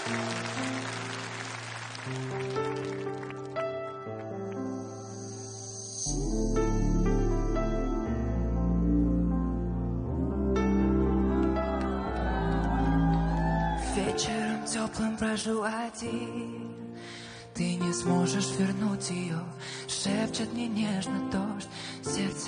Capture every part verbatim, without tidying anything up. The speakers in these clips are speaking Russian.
Вечером теплым прошу один, ты не сможешь вернуть ее. Шепчет мне нежно дождь в сердце.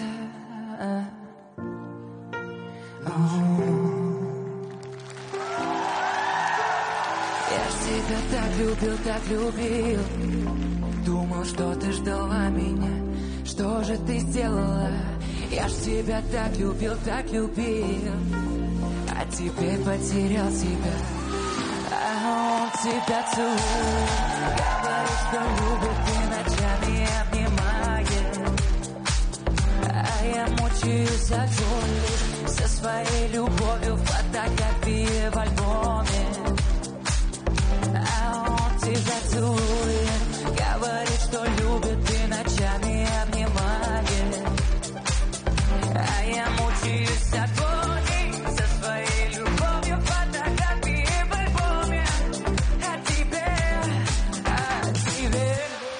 Я ж тебя так любил, так любил. Думал, что ты ждала меня. Что же ты сделала? Я ж тебя так любил, так любил. А теперь потерял тебя. А он тебя целует, говорит, что любит, и ночами обнимает. А я мучаюсь от боли со своей любовью, фотографии в альбоме. А он тебя целует, говорит, что любит, и ночами обнимает. А я мучаюсь от боли со своей любовью, фотографии в альбоме. А тебе, а тебе.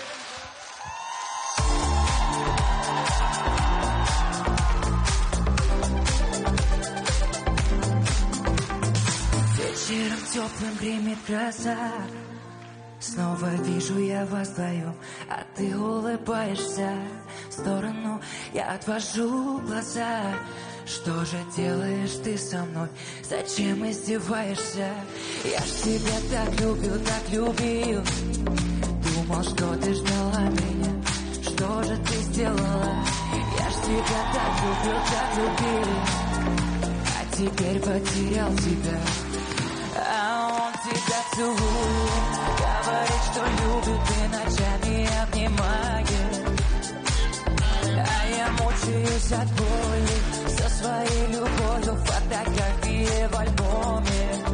Вечером теплым гремит гроза. Снова вижу я вас вдвоем, а ты улыбаешься в сторону, я отвожу глаза. Что же делаешь ты со мной? Зачем издеваешься? Я ж тебя так любил, так любил. Думал, что ты ждала меня. Что же ты сделала? Я ж тебя так любил, так любил. А теперь потерял тебя. А он тебя целует, говорит, что любит, и ночами обнимает. А я мучаюсь от боли со своей любовью, фотографии в альбоме.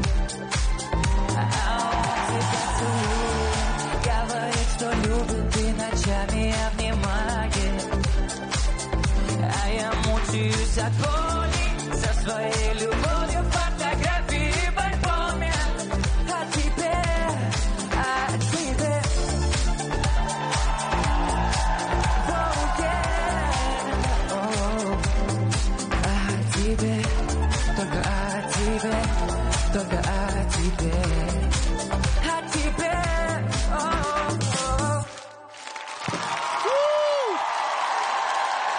А он тебя целует, говорит, что любит, и ночами обнимает. А я мучаюсь от боли.